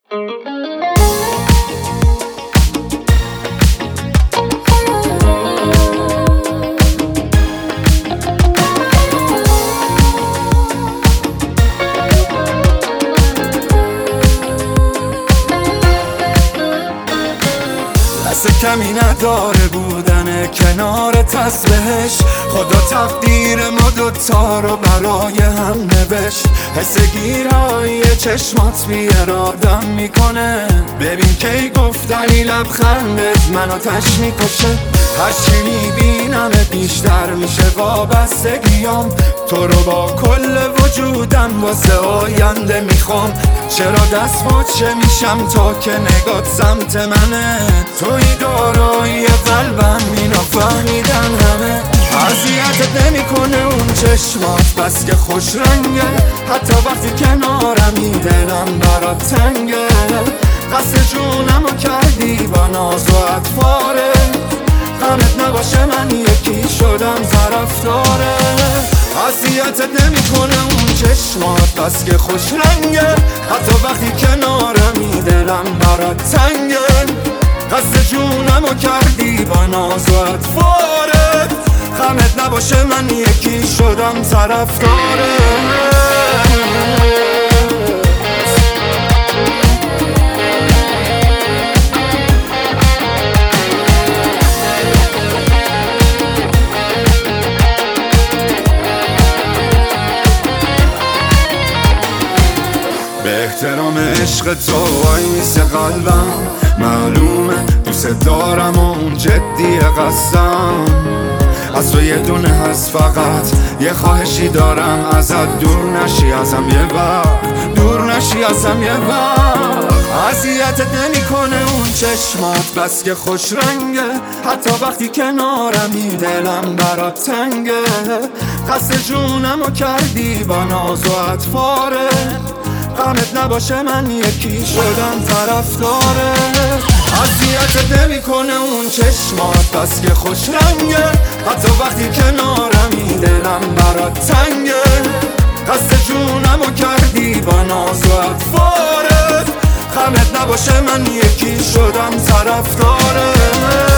دست کمی نداره بودن کنارت از بهش. خدا تقدیر ما دوتا رو برای هم نوشت. حس گیرهای چشمات بیارادم میکنه. ببین کی گفتنی لبخندت منو تش میکشه. هرچی میبینمت بیشتر میشه وابستگیام. تو رو با کل وجودم واسه آینده میخوام. چرا دست باچه میشم تا که نگات سمت منه. توی دارایی قلبم اینو فهمیدن همه. اذیتت نمیکنه اون چشمات بس که خوش رنگه. حتی وقتی کنارمی دلم برات تنگه. قصد جونمو کردی با ناز و اطفاره. غمت نباشه من یکی شدم طرفداره. اذیتت نمیکنه اون چشمات بس که خوش رنگه. حتی وقتی کنارمی دلم برات تنگه. قصد جونمو کردی با ناز و اطفاره. غمت نباشه من یکی شدم طرفداره. به احترام عشق تو وای میسه قلبم. معلومه دوست دارم و اون جدیه قصدم. از تو یه دونه هست فقط یه خواهشی دارم ازت. دور نشی ازم یه وقت. دور نشی ازم یه وقت. اذیتت نمیکنه اون چشمات بس که خوش رنگه. حتی وقتی کنارمی دلم برات تنگه. قصد جونمو کردی با ناز و اطفاره. غمت نباشه من یکی شدم طرفداره. اذیتت نمیکنه اون چشمات بس که خوش رنگه. حتی وقتی کنارمی دلم برات تنگه. قصد جونمو کردی با ناز و اطفاره. غمت نباشه من یکی شدم طرفداره.